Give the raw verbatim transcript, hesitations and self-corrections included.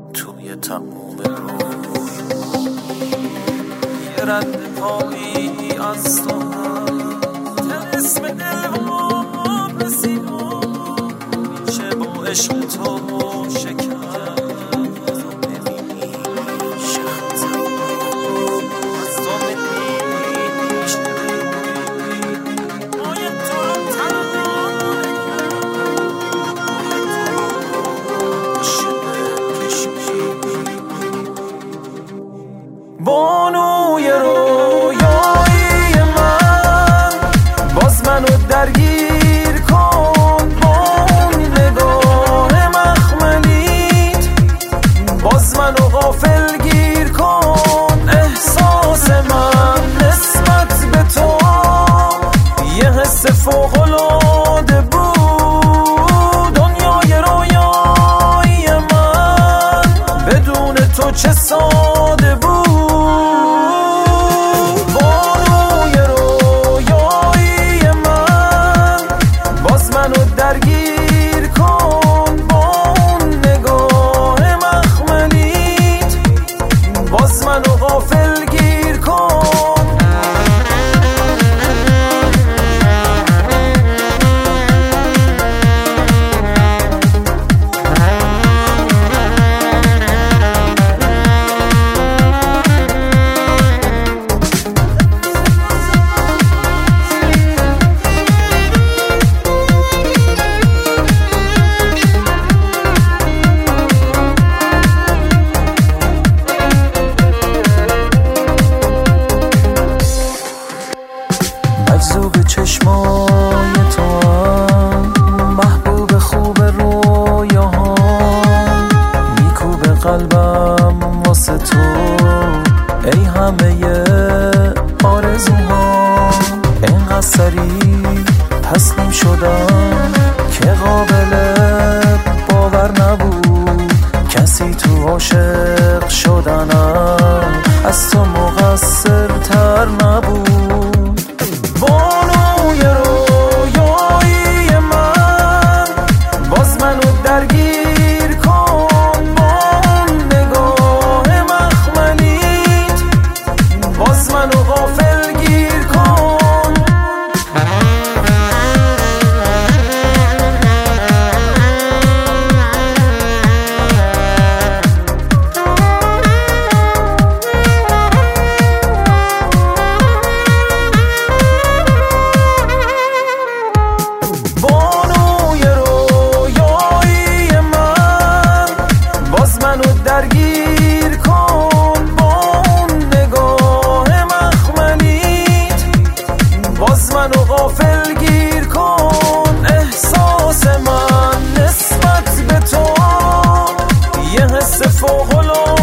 توی تموم روی یه رد پایی از تو اسم دلم رسید میشه با عشق تو شکر بانوی رویایی من باز منو درگیر کن با اون نگاه مخملیت باز منو غافل گیر کن احساس من نسبت به تو یه حس فوق‌العاده بود دنیای رویایی من بدون تو چه ساده بود درگیر کن با اون نگاه مخملیت باز منو غافل گیر کن مجذوب چشمای تو هم محبوب خوب رویاها میکوب قلبم واسه تو ای همه آرزوها اینقدر سریع تسلیم شدم که قابل باور نبود کسی تو عاشق شدنم از تو مقصر تر نبود بانوی رویایی من باز منو درگیر کن با اون نگاه مخملیت باز منو غافل گیر کن درگیر کن با اون نگاه مخملیت باز منو غافل گیر کن احساس من نسبت به تو یه حس فوق‌العاده